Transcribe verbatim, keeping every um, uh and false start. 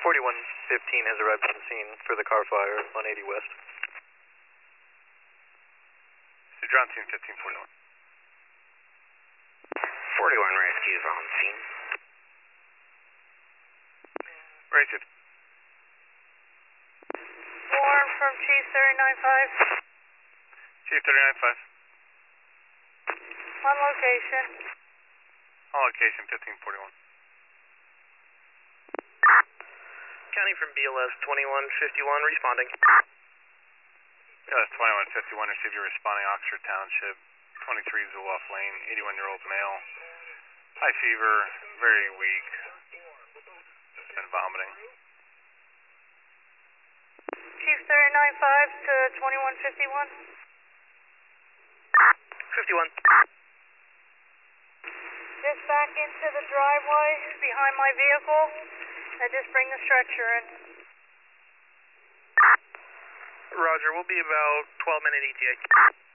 forty-one fifteen has arrived on the scene for the car fire on eighty West. You're on scene fifteen forty-one. forty-one rescues on scene. Right, fifty. Warm from Chief thirty-nine five. Chief thirty-nine five. On location. On location fifteen forty-one. County from B L S twenty-one fifty-one responding. B L S twenty-one fifty-one, receive your responding Oxford Township, twenty-three Zoloff Lane, eighty-one year old male. High fever, very weak. Been vomiting. Chief thirty-nine five to twenty-one fifty-one. fifty-one. Just back into the driveway behind my vehicle and just bring the stretcher in. Roger, we'll be about twelve minute E T A.